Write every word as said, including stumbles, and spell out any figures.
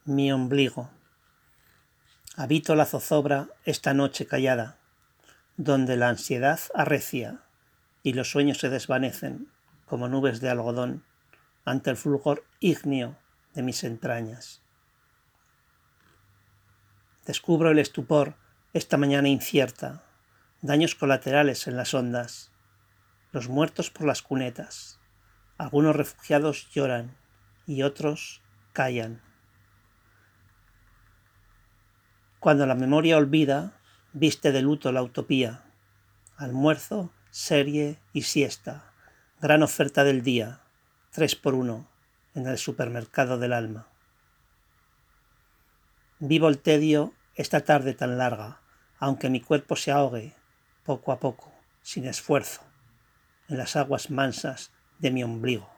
Mi ombligo. Habito la zozobra esta noche callada, donde la ansiedad arrecia y los sueños se desvanecen como nubes de algodón ante el fulgor ígneo de mis entrañas. Descubro el estupor esta mañana incierta, daños colaterales en las ondas, los muertos por las cunetas. Algunos refugiados lloran y otros callan. Cuando la memoria olvida, viste de luto la utopía. Almuerzo, serie y siesta, gran oferta del día, tres por uno en el supermercado del alma. Vivo el tedio esta tarde tan larga, aunque mi cuerpo se ahogue poco a poco, sin esfuerzo, en las aguas mansas de mi ombligo.